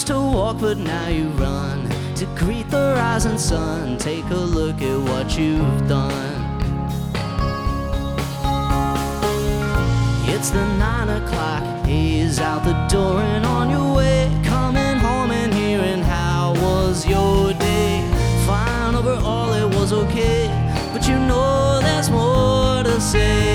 used to walk, but now you run to greet the rising sun. Take a look at what you've done. It's the 9 o'clock haze out the door and on your way, coming home and hearing how was your day. Fine, overall it was okay, but you know there's more to say.